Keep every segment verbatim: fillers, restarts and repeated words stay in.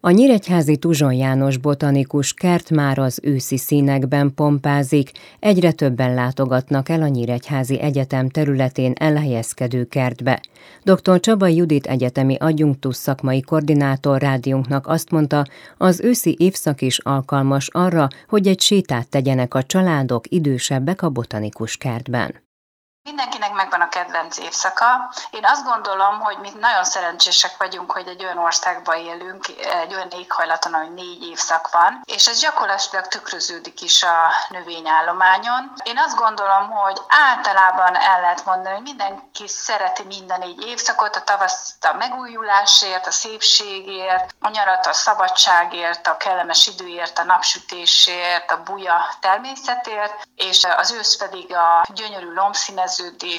A nyíregyházi Tuzson János Botanikus Kert már az őszi színekben pompázik, egyre többen látogatnak el a Nyíregyházi Egyetem területén elhelyezkedő kertbe. doktor Csabai Judit egyetemi adjunktus szakmai koordinátor rádiónknak azt mondta, az őszi évszak is alkalmas arra, hogy egy sétát tegyenek a családok, idősebbek a Botanikus Kertben. Mindenkinek megvan a kedvenc évszaka. Én azt gondolom, hogy mi nagyon szerencsések vagyunk, hogy egy olyan országban élünk, egy olyan éghajlaton, ahol négy évszak van, és ez gyakorlatilag tükröződik is a növényállományon. Én azt gondolom, hogy általában el lehet mondani, hogy mindenki szereti minden négy évszakot, a tavaszt a megújulásért, a szépségért, a nyarat a szabadságért, a kellemes időért, a napsütésért, a buja természetért, és az ősz pedig a gyönyörű lombszínező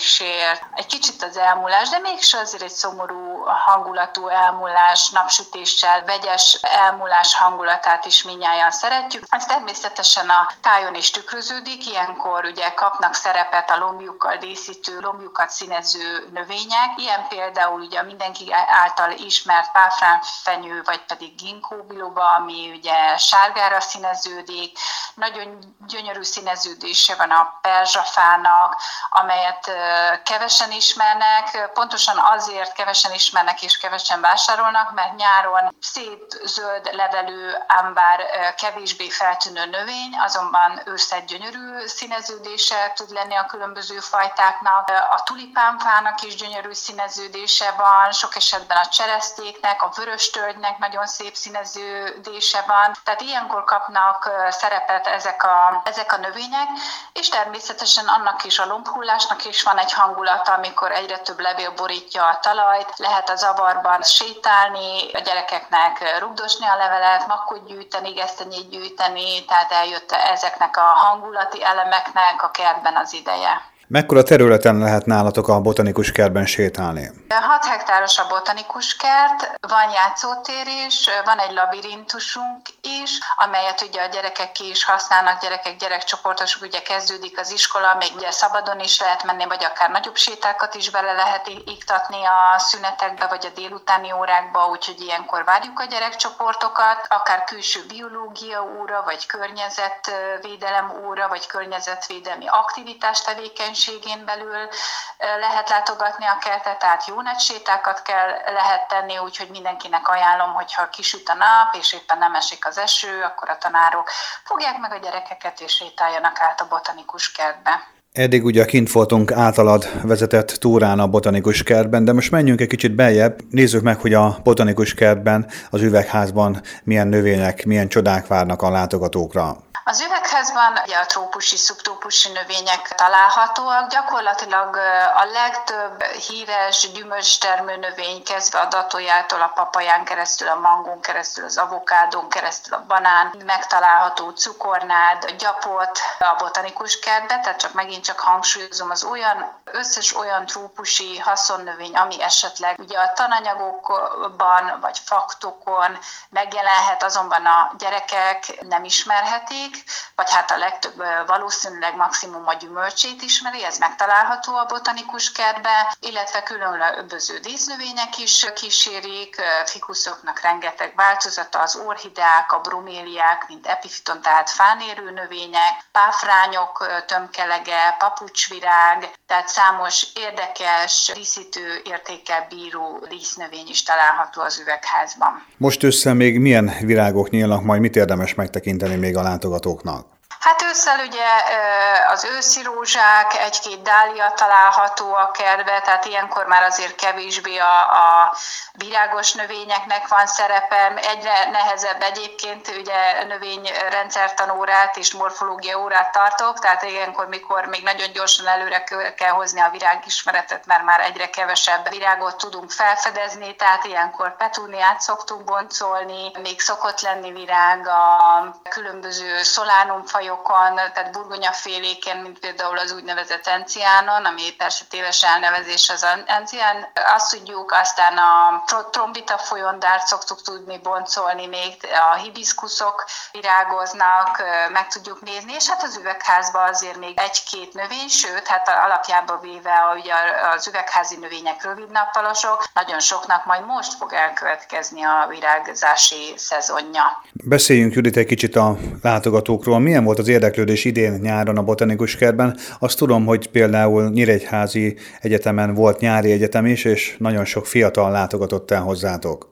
egy kicsit az elmúlás, de mégse azért egy szomorú hangulatú elmúlás, napsütéssel, vegyes elmúlás hangulatát is mindnyájan szeretjük. Ez természetesen a tájon is tükröződik, ilyenkor ugye kapnak szerepet a lombjukkal díszítő, lombjukat színező növények. Ilyen például ugye mindenki által ismert páfránfenyő, vagy pedig ginkgóbiloba, ami ugye sárgára színeződik. Nagyon gyönyörű színeződése van a perzsafának, amely kevesen ismernek, pontosan azért kevesen ismernek és kevesen vásárolnak, mert nyáron szép zöld levelű, ám bár kevésbé feltűnő növény, azonban ősszel gyönyörű színeződése tud lenni a különböző fajtáknak. A tulipánfának is gyönyörű színeződése van, sok esetben a cseresztéknek, a vöröstölgynek nagyon szép színeződése van. Tehát ilyenkor kapnak szerepet ezek a, ezek a növények, és természetesen annak is a lombhullásnak is van egy hangulata, amikor egyre több levél borítja a talajt, lehet az avarban sétálni, a gyerekeknek rugdosni a levelet, makkot gyűjteni, gesztenyét gyűjteni, tehát eljött ezeknek a hangulati elemeknek a kertben az ideje. Mekkora területen lehet nálatok a Botanikus Kertben sétálni? hat hektáros a Botanikus Kert, van játszótér is, van egy labirintusunk is, amelyet ugye a gyerekek ki is használnak, gyerekek, gyerekcsoportosok, ugye kezdődik az iskola, még ugye szabadon is lehet menni, vagy akár nagyobb sétákat is bele lehet iktatni a szünetekbe, vagy a délutáni órákba, úgyhogy ilyenkor várjuk a gyerekcsoportokat, akár külső biológia óra, vagy környezetvédelem óra, vagy környezetvédelmi aktivitás tevékenységén belül lehet látogatni a kertet, tehát jó nagy sétákat kell lehet tenni, úgyhogy mindenkinek ajánlom, hogyha kisüt a nap, és éppen nem esik az eső, akkor a tanárok fogják meg a gyerekeket, és sétáljanak át a Botanikus Kertbe. Eddig ugye kint voltunk általad vezetett túrán a Botanikus Kertben, de most menjünk egy kicsit beljebb, nézzük meg, hogy a Botanikus Kertben, az üvegházban milyen növények, milyen csodák várnak a látogatókra. Az üvegházban ugye a trópusi, szubtrópusi növények találhatóak. Gyakorlatilag a legtöbb híres gyümölcstermő növény, kezdve a datójától, a papaján keresztül, a mangón keresztül, az avokádón keresztül, a banán, megtalálható cukornád, gyapot a Botanikus Kertbe, tehát csak megint csak hangsúlyozom, az olyan, összes olyan trópusi haszonnövény, ami esetleg ugye a tananyagokban vagy faktokon megjelenhet, azonban a gyerekek nem ismerhetik, vagy hát a legtöbb valószínűleg maximum a gyümölcsét ismeri, ez megtalálható a Botanikus Kertben, illetve különböző dísznövények is kísérik, fikuszoknak rengeteg változata, az orchideák, a broméliák, mint epifiton, tehát fánérő növények, páfrányok tömkelege, papucsvirág, tehát számos érdekes, díszítő értékkel bíró dísznövény is található az üvegházban. Most össze még milyen virágok nyílnak, majd mit érdemes megtekinteni még a látogatóknak? Hát ősszel ugye az őszi rózsák, egy-két dália található a kertbe, tehát ilyenkor már azért kevésbé a, a virágos növényeknek van szerepe. Egyre nehezebb egyébként, ugye növényrendszertanórát és morfológia órát tartok, tehát ilyenkor, mikor még nagyon gyorsan előre kell hozni a virágismeretet, mert már egyre kevesebb virágot tudunk felfedezni, tehát ilyenkor petúniát szoktunk boncolni, még szokott lenni virág a különböző szolánumfajokon, olyan, tehát burgonyaféléken, mint például az úgynevezett enciánon, ami persze téves elnevezés az encián, azt tudjuk, aztán a trombita folyondárt szoktuk tudni boncolni, még a hibiszkuszok virágoznak, meg tudjuk nézni, és hát az üvegházban azért még egy-két növény, sőt, hát alapjába véve ugye az üvegházi növények rövidnappalosok, nagyon soknak majd most fog elkövetkezni a virágzási szezonja. Beszéljünk, Judit, egy kicsit a látogatókról. Milyen volt az érdeklődés idén nyáron a Botanikus Kertben? Azt tudom, hogy például Nyíregyházi Egyetemen volt nyári egyetem is, és nagyon sok fiatal látogatott el hozzátok.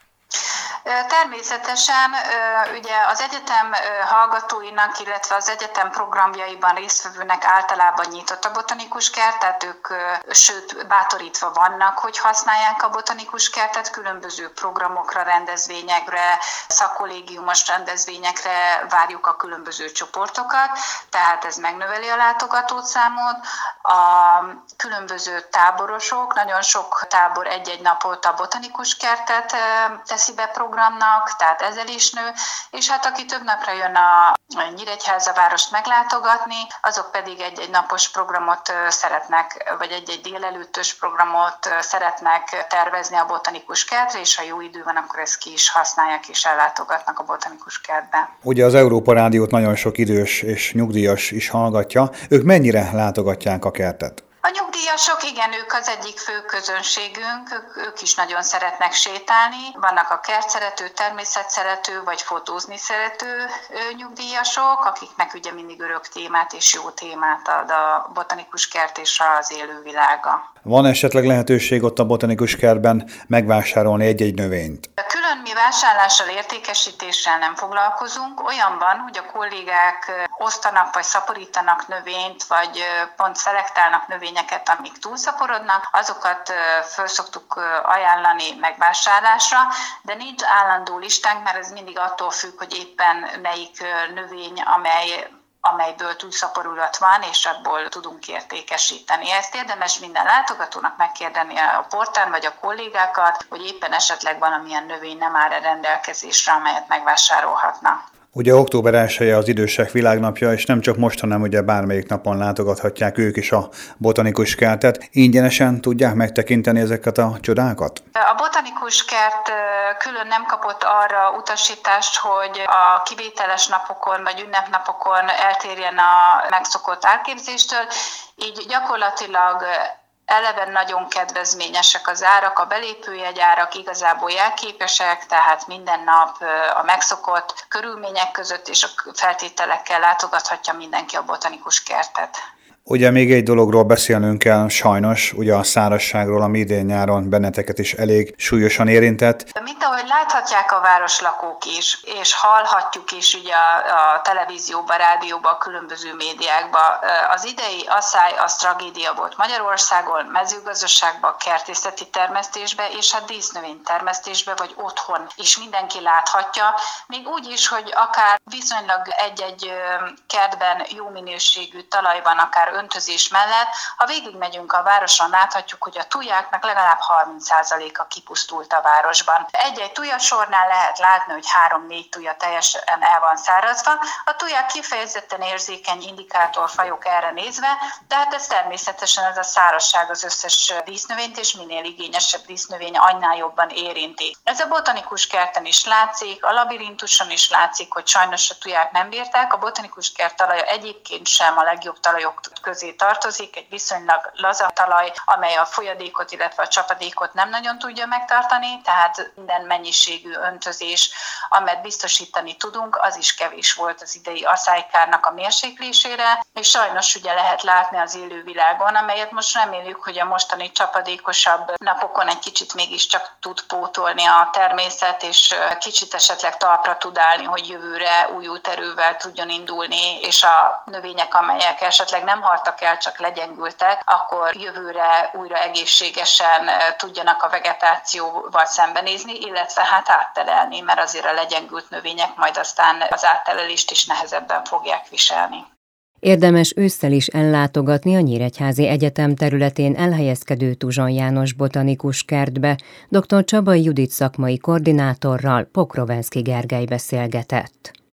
Természetesen ugye az egyetem hallgatóinak, illetve az egyetem programjaiban résztvevőnek általában nyitott a Botanikus Kert, tehát ők sőt bátorítva vannak, hogy használják a Botanikus Kertet különböző programokra, rendezvényekre, szakkollégiumos rendezvényekre várjuk a különböző csoportokat, tehát ez megnöveli a látogatószámot. A különböző táborosok, nagyon sok tábor egy-egy napot a Botanikus Kertet teszi be programnak, tehát ezzel is nő, és hát aki több napra jön a Nyíregyháza várost meglátogatni, azok pedig egy-egy napos programot szeretnek, vagy egy-egy délelőttös programot szeretnek tervezni a Botanikus Kertre, és ha jó idő van, akkor ezt ki is használják, és ellátogatnak a Botanikus Kertbe. Ugye az Európa Rádiót nagyon sok idős és nyugdíjas is hallgatja. Ők mennyire látogatják a kertet? A nyugdíjasok, igen, ők az egyik fő közönségünk, ők, ők is nagyon szeretnek sétálni. Vannak a kertszerető, természetszerető vagy fotózni szerető nyugdíjasok, akiknek ugye mindig örök témát és jó témát ad a Botanikus Kert és az élővilága. Van esetleg lehetőség ott a Botanikus Kertben megvásárolni egy-egy növényt? Külön mi vásárlással, értékesítéssel nem foglalkozunk. Olyan van, hogy a kollégák osztanak vagy szaporítanak növényt, vagy pont szelektálnak növényeket, amik túlszaporodnak, azokat föl szoktuk ajánlani megvásárlásra, de nincs állandó listánk, mert ez mindig attól függ, hogy éppen melyik növény, amely amelyből túlszaporulat van, és abból tudunk értékesíteni. Ezt érdemes minden látogatónak megkérdeni a portán vagy a kollégákat, hogy éppen esetleg valamilyen növény nem áll rendelkezésre, amelyet megvásárolhatna. Ugye október elseje az Idősek Világnapja, és nem csak most, hanem ugye bármelyik napon látogathatják ők is a Botanikus Kertet. Ingyenesen tudják megtekinteni ezeket a csodákat? A Botanikus Kert külön nem kapott arra utasítást, hogy a kivételes napokon vagy ünnepnapokon eltérjen a megszokott árképzéstől, így gyakorlatilag eleve nagyon kedvezményesek az árak, a belépőjegyárak igazából jelképesek, tehát minden nap a megszokott körülmények között és a feltételekkel látogathatja mindenki a Botanikus Kertet. Ugye még egy dologról beszélnünk kell, sajnos, ugye a szárazságról, ami idén-nyáron benneteket is elég súlyosan érintett. Mint ahogy láthatják a városlakók is, és hallhatjuk is ugye a, a televízióban, rádióban, a különböző médiákban, az idei asszály az tragédia volt Magyarországon, mezőgazdaságban, kertészeti termesztésben, és hát dísznövénytermesztésben, vagy otthon is mindenki láthatja, még úgy is, hogy akár viszonylag egy-egy kertben jó minőségű talaj van, akár öntözés mellett, ha végigmegyünk a városon, láthatjuk, hogy a tujáknak legalább harminc százaléka kipusztult a városban. Egy-egy tujasornál lehet látni, hogy három-négy tuja teljesen el van szárazva. A tuják kifejezetten érzékeny indikátorfajok erre nézve, de hát ez természetesen ez a szárazság az összes dísznövényt, és minél igényesebb dísznövény annál jobban érinti. Ez a Botanikus Kerten is látszik, a labirintuson is látszik, hogy sajnos a tuják nem bírták. A Botanikus Kert talaja egyébként sem a legjobb talajok közé tartozik, egy viszonylag laza talaj, amely a folyadékot, illetve a csapadékot nem nagyon tudja megtartani, tehát minden mennyiségű öntözés, amelyet biztosítani tudunk, az is kevés volt az idei asszálykárnak a mérséklésére, és sajnos ugye lehet látni az élővilágon, amelyet most reméljük, hogy a mostani csapadékosabb napokon egy kicsit mégiscsak tud pótolni a természet, és kicsit esetleg talpra tud állni, hogy jövőre új erővel tudjon indulni, és a növények, amelyek esetleg nem haltak el, csak legyengültek, akkor jövőre újra egészségesen tudjanak a vegetációval szembenézni, illetve hát áttelelni, mert azért a legyengült növények majd aztán az áttelelést is nehezebben fogják viselni. Érdemes ősszel is ellátogatni a Nyíregyházi Egyetem területén elhelyezkedő Tuzson János Botanikus Kertbe. dr. Csabai Judit szakmai koordinátorral Pokrovenszky Gergely beszélgetett.